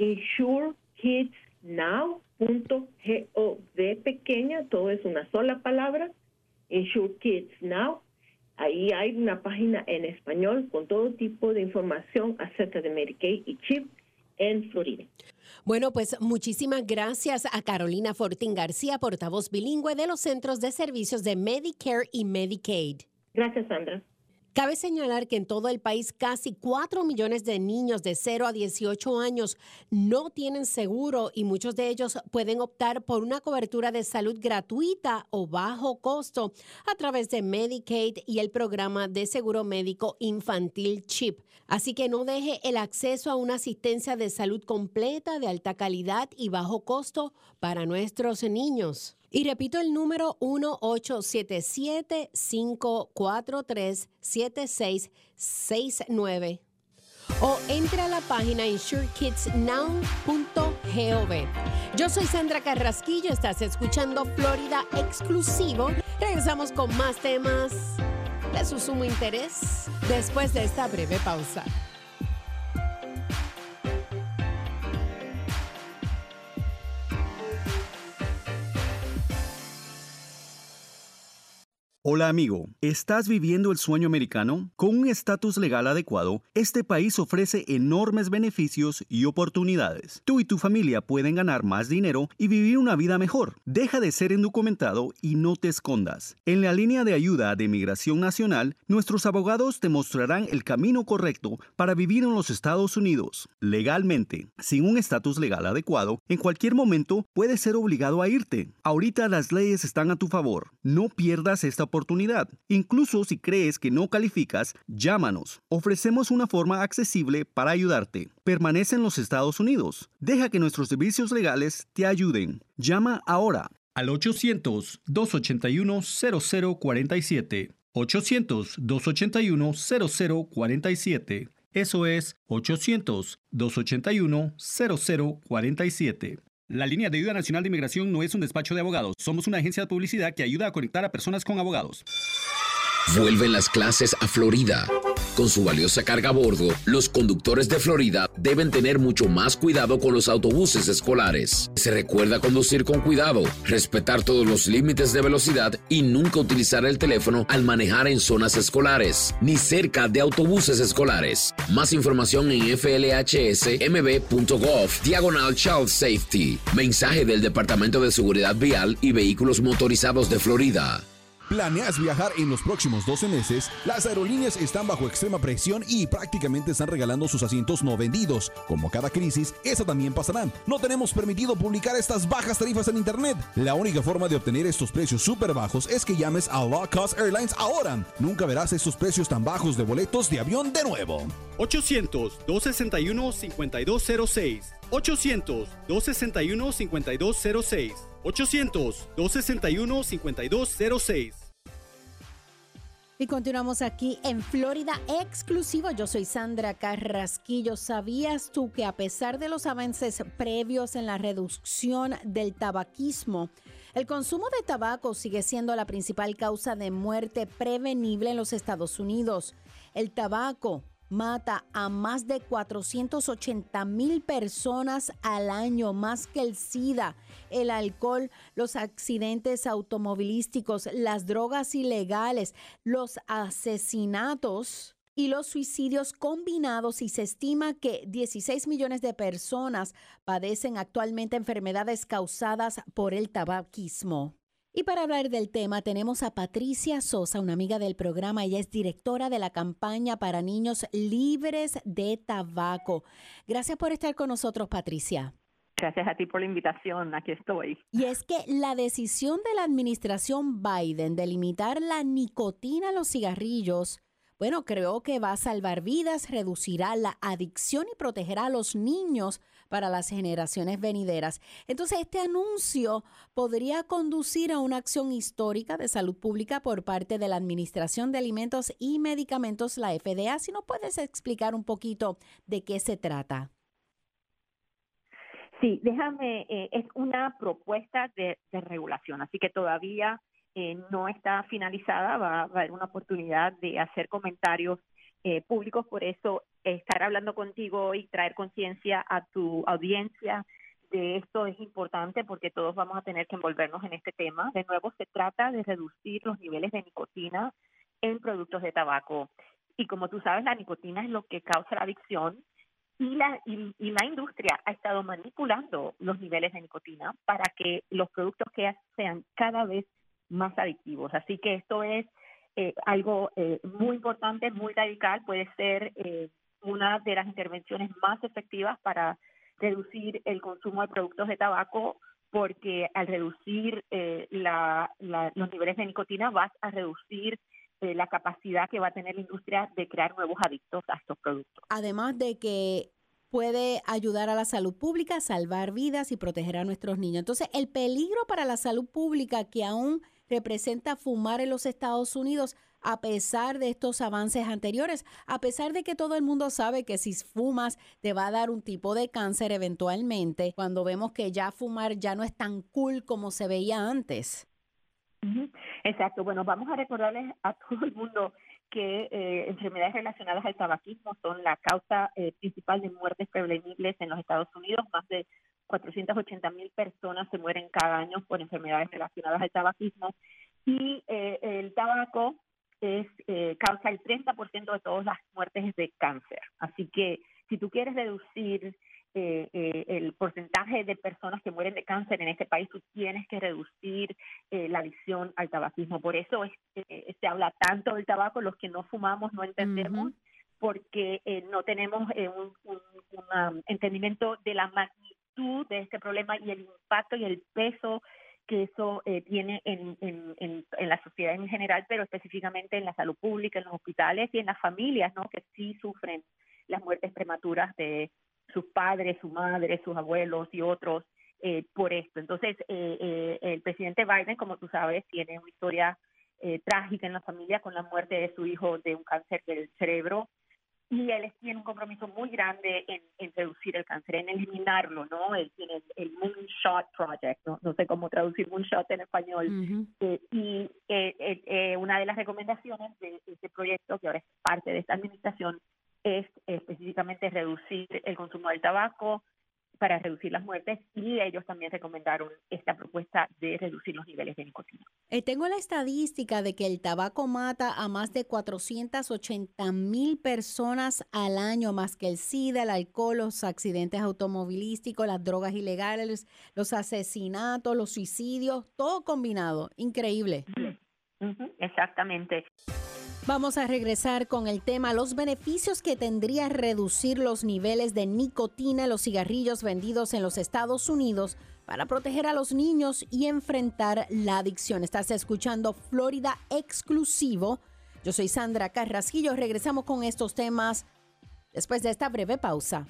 insurekidsnow.gov pequeña, todo es una sola palabra, Insure Kids Now. Ahí hay una página en español con todo tipo de información acerca de Medicaid y CHIP en Florida. Bueno, pues muchísimas gracias a Carolina Fortín García, portavoz bilingüe de los Centros de Servicios de Medicare y Medicaid. Gracias, Sandra. Cabe señalar que en todo el país casi 4 millones de niños de 0 a 18 años no tienen seguro y muchos de ellos pueden optar por una cobertura de salud gratuita o bajo costo a través de Medicaid y el programa de seguro médico infantil CHIP. Así que no deje el acceso a una asistencia de salud completa, de alta calidad y bajo costo para nuestros niños. Y repito el número 1-877-543-7669 o entre a la página insurekidsnow.gov. Yo soy Sandra Carrasquillo, estás escuchando Florida Exclusivo. Regresamos con más temas de su sumo interés después de esta breve pausa. Hola amigo, ¿estás viviendo el sueño americano? Con un estatus legal adecuado, este país ofrece enormes beneficios y oportunidades. Tú y tu familia pueden ganar más dinero y vivir una vida mejor. Deja de ser indocumentado y no te escondas. En la línea de ayuda de Migración Nacional, nuestros abogados te mostrarán el camino correcto para vivir en los Estados Unidos. Legalmente, sin un estatus legal adecuado, en cualquier momento puedes ser obligado a irte. Ahorita las leyes están a tu favor. No pierdas esta oportunidad. Incluso si crees que no calificas, llámanos. Ofrecemos una forma accesible para ayudarte. Permanece en los Estados Unidos. Deja que nuestros servicios legales te ayuden. Llama ahora al 800-281-0047. 800-281-0047. Eso es 800-281-0047. La línea de ayuda nacional de inmigración no es un despacho de abogados. Somos una agencia de publicidad que ayuda a conectar a personas con abogados. Vuelven las clases a Florida. Con su valiosa carga a bordo, los conductores de Florida deben tener mucho más cuidado con los autobuses escolares. Se recuerda conducir con cuidado, respetar todos los límites de velocidad y nunca utilizar el teléfono al manejar en zonas escolares, ni cerca de autobuses escolares. Más información en flhsmb.gov/Child Safety. Mensaje del Departamento de Seguridad Vial y Vehículos Motorizados de Florida. ¿Planeas viajar en los próximos 12 meses? Las aerolíneas están bajo extrema presión y prácticamente están regalando sus asientos no vendidos. Como cada crisis, esa también pasará. No tenemos permitido publicar estas bajas tarifas en internet. La única forma de obtener estos precios súper bajos es que llames a Low Cost Airlines ahora. Nunca verás estos precios tan bajos de boletos de avión de nuevo. 800-261-5206. 800-261-5206. 800-261-5206. Y continuamos aquí en Florida Exclusivo. Yo soy Sandra Carrasquillo. ¿Sabías tú que a pesar de los avances previos en la reducción del tabaquismo, el consumo de tabaco sigue siendo la principal causa de muerte prevenible en los Estados Unidos? El tabaco mata a más de 480,000 personas al año, más que el SIDA, el alcohol, los accidentes automovilísticos, las drogas ilegales, los asesinatos y los suicidios combinados, y se estima que 16 millones de personas padecen actualmente enfermedades causadas por el tabaquismo. Y para hablar del tema tenemos a Patricia Sosa, una amiga del programa. Ella es directora de la campaña para niños libres de tabaco. Gracias por estar con nosotros, Patricia. Gracias a ti por la invitación, aquí estoy. Y es que la decisión de la administración Biden de limitar la nicotina a los cigarrillos, bueno, creo que va a salvar vidas, reducirá la adicción y protegerá a los niños para las generaciones venideras. Entonces, este anuncio podría conducir a una acción histórica de salud pública por parte de la Administración de Alimentos y Medicamentos, la FDA. Si nos puedes explicar un poquito de qué se trata. Sí, es una propuesta de regulación, así que todavía no está finalizada, va a haber una oportunidad de hacer comentarios públicos, por eso estar hablando contigo y traer conciencia a tu audiencia de esto es importante porque todos vamos a tener que envolvernos en este tema. De nuevo, se trata de reducir los niveles de nicotina en productos de tabaco. Y como tú sabes, la nicotina es lo que causa la adicción y la industria ha estado manipulando los niveles de nicotina para que los productos que sean cada vez más adictivos. Así que esto es algo muy importante, muy radical, puede ser una de las intervenciones más efectivas para reducir el consumo de productos de tabaco, porque al reducir los niveles de nicotina vas a reducir la capacidad que va a tener la industria de crear nuevos adictos a estos productos. Además de que puede ayudar a la salud pública, salvar vidas y proteger a nuestros niños. Entonces, el peligro para la salud pública que aún representa fumar en los Estados Unidos, a pesar de estos avances anteriores, a pesar de que todo el mundo sabe que si fumas te va a dar un tipo de cáncer eventualmente, cuando vemos que ya fumar ya no es tan cool como se veía antes. Exacto. Bueno, vamos a recordarles a todo el mundo que enfermedades relacionadas al tabaquismo son la causa principal de muertes prevenibles en los Estados Unidos. Más de 480,000 personas se mueren cada año por enfermedades relacionadas al tabaquismo, y el tabaco causa el 30% de todas las muertes de cáncer. Así que si tú quieres reducir el porcentaje de personas que mueren de cáncer en este país, tú tienes que reducir la adicción al tabaquismo. Por eso se habla tanto del tabaco. Los que no fumamos no entendemos, porque no tenemos un entendimiento de la magnitud de este problema y el impacto y el peso que eso tiene en la sociedad en general, pero específicamente en la salud pública, en los hospitales y en las familias, ¿no?, que sí sufren las muertes prematuras de sus padres, su madre, sus abuelos y otros por esto. Entonces, el presidente Biden, como tú sabes, tiene una historia trágica en la familia con la muerte de su hijo de un cáncer del cerebro. Y él tiene un compromiso muy grande en reducir el cáncer, en eliminarlo, ¿no? Él tiene el Moonshot Project, no sé cómo traducir Moonshot en español. Y una de las recomendaciones de este proyecto, que ahora es parte de esta administración, es específicamente reducir el consumo del tabaco para reducir las muertes, y ellos también recomendaron esta propuesta de reducir los niveles de nicotina. Tengo la estadística de que el tabaco mata a más de 480,000 personas al año, más que el SIDA, el alcohol, los accidentes automovilísticos, las drogas ilegales, los asesinatos, los suicidios, todo combinado. Increíble. Exactamente. Vamos a regresar con el tema, los beneficios que tendría reducir los niveles de nicotina en los cigarrillos vendidos en los Estados Unidos para proteger a los niños y enfrentar la adicción. Estás escuchando Florida Exclusivo. Yo soy Sandra Carrasquillo. Regresamos con estos temas después de esta breve pausa.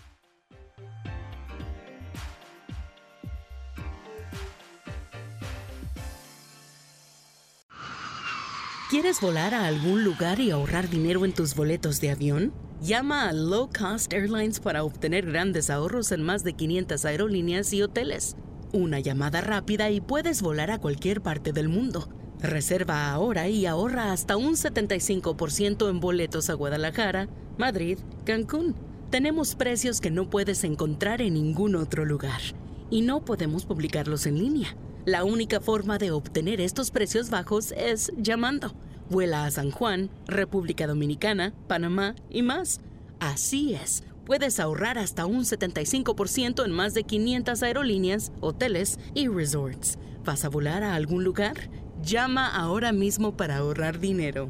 ¿Quieres volar a algún lugar y ahorrar dinero en tus boletos de avión? Llama a Low Cost Airlines para obtener grandes ahorros en más de 500 aerolíneas y hoteles. Una llamada rápida y puedes volar a cualquier parte del mundo. Reserva ahora y ahorra hasta un 75% en boletos a Guadalajara, Madrid, Cancún. Tenemos precios que no puedes encontrar en ningún otro lugar. Y no podemos publicarlos en línea. La única forma de obtener estos precios bajos es llamando. Vuela a San Juan, República Dominicana, Panamá y más. Así es, puedes ahorrar hasta un 75% en más de 500 aerolíneas, hoteles y resorts. ¿Vas a volar a algún lugar? Llama ahora mismo para ahorrar dinero.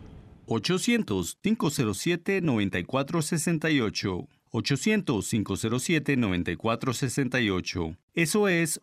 800-507-9468. 800-507-9468. Eso es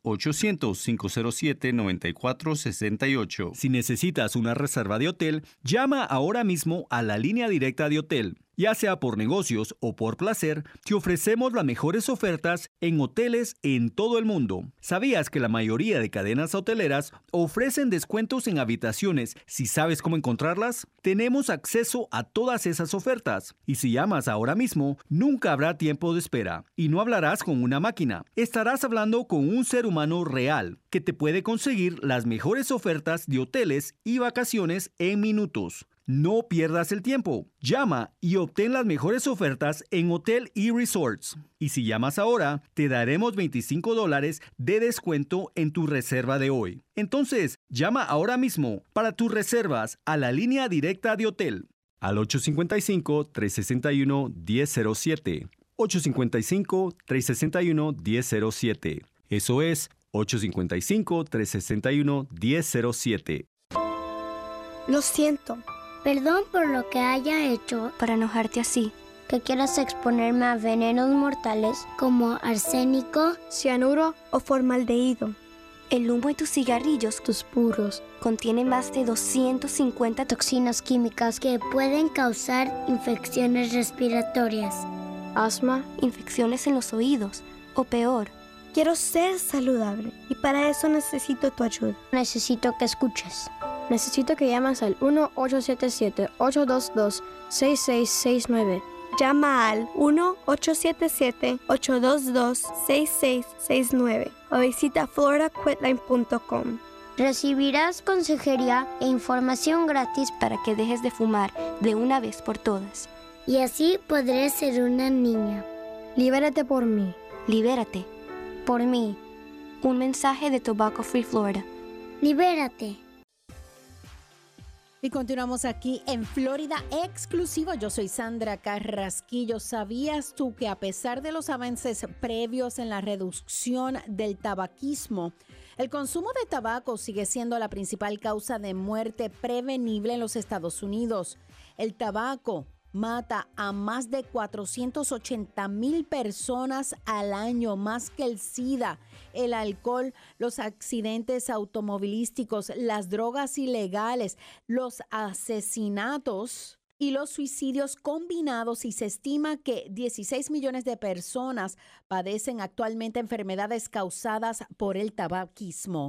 800-507-9468. Si necesitas una reserva de hotel, llama ahora mismo a la línea directa de hotel. Ya sea por negocios o por placer, te ofrecemos las mejores ofertas en hoteles en todo el mundo. ¿Sabías que la mayoría de cadenas hoteleras ofrecen descuentos en habitaciones si sabes cómo encontrarlas? Tenemos acceso a todas esas ofertas. Y si llamas ahora mismo, nunca habrá tiempo de espera. Y no hablarás con una máquina. Estarás hablando con un ser humano real que te puede conseguir las mejores ofertas de hoteles y vacaciones en minutos. No pierdas el tiempo. Llama y obtén las mejores ofertas en hotel y resorts. Y si llamas ahora, te daremos $25 de descuento en tu reserva de hoy. Entonces, llama ahora mismo para tus reservas a la línea directa de hotel. Al 855-361-1007. 855-361-1007. Eso es 855-361-1007. Lo siento. Perdón por lo que haya hecho para enojarte así. Que quieras exponerme a venenos mortales como arsénico, cianuro o formaldehído. El humo de tus cigarrillos, tus puros, contiene más de 250 toxinas químicas que pueden causar infecciones respiratorias, asma, infecciones en los oídos o peor. Quiero ser saludable y para eso necesito tu ayuda. Necesito que escuches. Necesito que llames al 1-877-822-6669. Llama al 1-877-822-6669 o visita floridaquitline.com. Recibirás consejería e información gratis para que dejes de fumar de una vez por todas. Y así podré ser una niña. Libérate por mí. Libérate por mí. Un mensaje de Tobacco Free Florida. Libérate. Y continuamos aquí en Florida Exclusivo. Yo soy Sandra Carrasquillo. ¿Sabías tú que a pesar de los avances previos en la reducción del tabaquismo, el consumo de tabaco sigue siendo la principal causa de muerte prevenible en los Estados Unidos? El tabaco mata a más de 480,000 personas al año, más que el SIDA, el alcohol, los accidentes automovilísticos, las drogas ilegales, los asesinatos y los suicidios combinados, y se estima que 16 millones de personas padecen actualmente enfermedades causadas por el tabaquismo.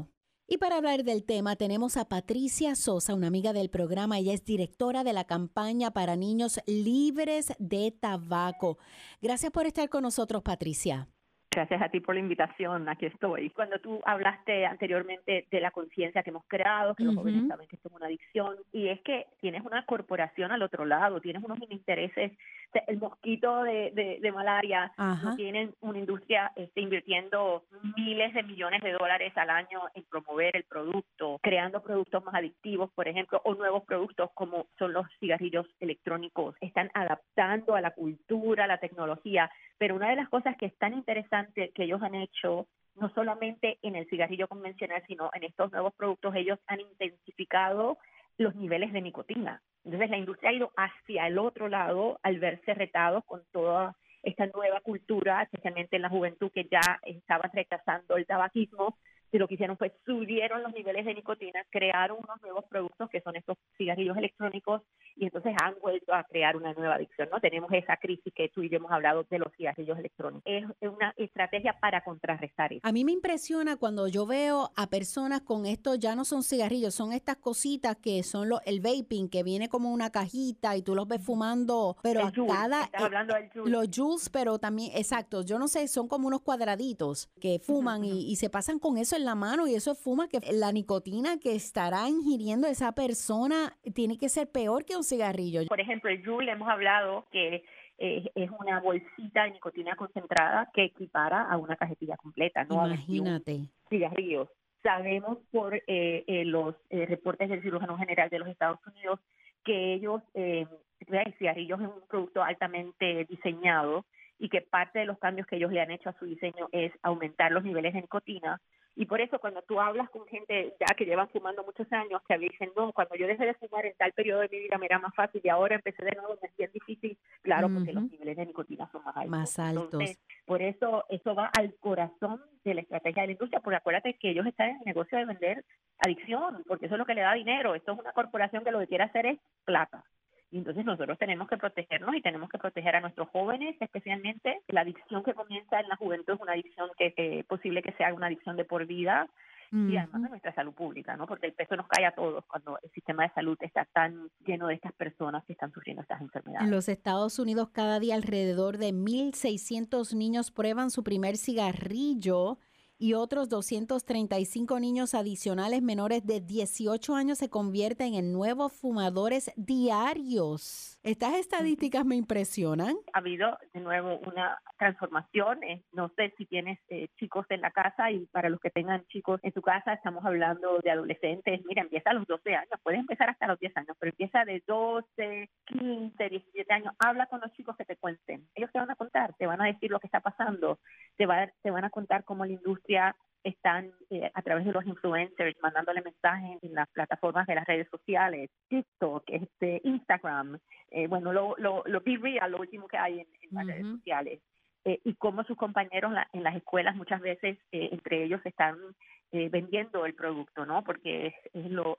Y para hablar del tema tenemos a Patricia Sosa, una amiga del programa. Ella es directora de la campaña para niños libres de tabaco. Gracias por estar con nosotros, Patricia. Gracias a ti por la invitación, aquí estoy. Cuando tú hablaste anteriormente de la conciencia que hemos creado, que los jóvenes saben que esto es una adicción, y es que tienes una corporación al otro lado, tienes unos intereses, el mosquito de malaria, no tienen una industria invirtiendo miles de millones de dólares al año en promover el producto, creando productos más adictivos, por ejemplo, o nuevos productos como son los cigarrillos electrónicos. Están adaptando a la cultura, a la tecnología, pero una de las cosas que es tan interesante que ellos han hecho, no solamente en el cigarrillo convencional, sino en estos nuevos productos, ellos han intensificado los niveles de nicotina. Entonces la industria ha ido hacia el otro lado al verse retados con toda esta nueva cultura, especialmente en la juventud que ya estaban rechazando el tabaquismo. Y lo que hicieron fue subieron los niveles de nicotina, crearon unos nuevos productos que son estos cigarrillos electrónicos y entonces han vuelto a crear una nueva adicción, ¿no? Tenemos esa crisis que tú y yo hemos hablado de los cigarrillos electrónicos. Es una estrategia para contrarrestar eso. A mí me impresiona cuando yo veo a personas con esto, ya no son cigarrillos, son estas cositas que son el vaping, que viene como una cajita y tú los ves fumando, pero el a Juul, cada... estás hablando del Juul. Los Juuls, pero también, exacto, yo no sé, son como unos cuadraditos que fuman y se pasan con eso en la mano y eso fuma, que la nicotina que estará ingiriendo esa persona tiene que ser peor que un cigarrillo. Por ejemplo, el Juul, hemos hablado que es una bolsita de nicotina concentrada que equipara a una cajetilla completa, ¿no? Imagínate. Cigarrillos. Sabemos por los reportes del cirujano general de los Estados Unidos que ellos, el cigarrillo es un producto altamente diseñado y que parte de los cambios que ellos le han hecho a su diseño es aumentar los niveles de nicotina. Y por eso cuando tú hablas con gente ya que llevan fumando muchos años, que dicen, no, cuando yo dejé de fumar en tal periodo de mi vida me era más fácil y ahora empecé de nuevo, me es bien difícil. Claro, porque los niveles de nicotina son más altos. Más altos. Entonces, por eso va al corazón de la estrategia de la industria, porque acuérdate que ellos están en el negocio de vender adicción, porque eso es lo que le da dinero. Esto es una corporación que lo que quiere hacer es plata. Y entonces nosotros tenemos que protegernos y tenemos que proteger a nuestros jóvenes, especialmente. La adicción que comienza en la juventud es una adicción que es posible que sea una adicción de por vida y además de nuestra salud pública, ¿no? Porque el peso nos cae a todos cuando el sistema de salud está tan lleno de estas personas que están sufriendo estas enfermedades. En los Estados Unidos cada día alrededor de 1,600 niños prueban su primer cigarrillo y otros 235 niños adicionales menores de 18 años se convierten en nuevos fumadores diarios. Estas estadísticas me impresionan. Ha habido de nuevo una transformación. No sé si tienes chicos en la casa y para los que tengan chicos en su casa estamos hablando de adolescentes. Mira, empieza a los 12 años, puedes empezar hasta los 10 años, pero empieza de 12, 15, 17 años. Habla con los chicos que te cuenten. Ellos te van a contar, te van a decir lo que está pasando, te van a contar cómo la industria están a través de los influencers mandándole mensajes en las plataformas de las redes sociales, TikTok, Instagram, lo Be Real, lo último que hay en las redes sociales, y cómo sus compañeros en las escuelas muchas veces entre ellos están vendiendo el producto, ¿no? Porque es lo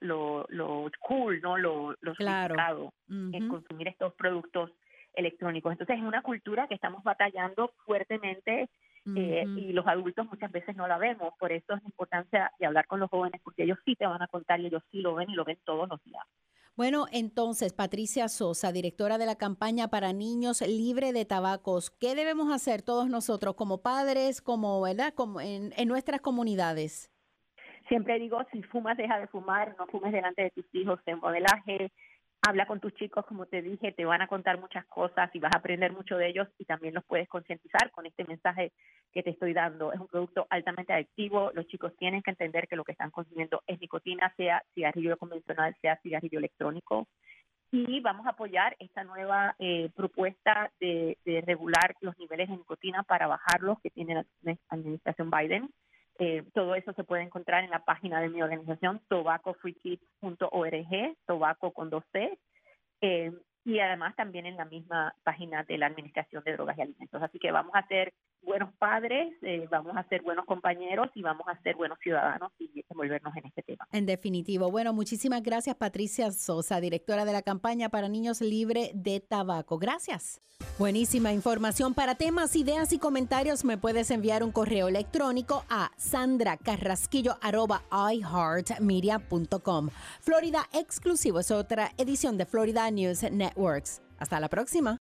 cool, ¿no? Lo sofisticado en consumir estos productos electrónicos. Entonces es una cultura que estamos batallando fuertemente y los adultos muchas veces no la vemos. Por eso es la importancia de hablar con los jóvenes, porque ellos sí te van a contar y ellos sí lo ven y lo ven todos los días. Bueno, entonces, Patricia Sosa, directora de la campaña para niños libre de tabacos, ¿qué debemos hacer todos nosotros como padres, ¿verdad? Como en nuestras comunidades? Siempre digo, si fumas, deja de fumar, no fumes delante de tus hijos, en modelaje. Habla con tus chicos, como te dije, te van a contar muchas cosas y vas a aprender mucho de ellos y también los puedes concientizar con este mensaje que te estoy dando. Es un producto altamente adictivo. Los chicos tienen que entender que lo que están consumiendo es nicotina, sea cigarrillo convencional, sea cigarrillo electrónico. Y vamos a apoyar esta nueva propuesta de regular los niveles de nicotina para bajarlos que tiene la administración Biden. Todo eso se puede encontrar en la página de mi organización, tobaccofreekids.org, tobacco con 2 C, y además también en la misma página de la Administración de Drogas y Alimentos. Así que vamos a hacer buenos padres, vamos a ser buenos compañeros y vamos a ser buenos ciudadanos y envolvernos en este tema. En definitivo. Bueno, muchísimas gracias, Patricia Sosa, directora de la campaña para niños libre de tabaco. Gracias. Buenísima información. Para temas, ideas y comentarios me puedes enviar un correo electrónico a sandracarrasquillo@iheartmedia.com. Florida Exclusivo es otra edición de Florida News Networks. Hasta la próxima.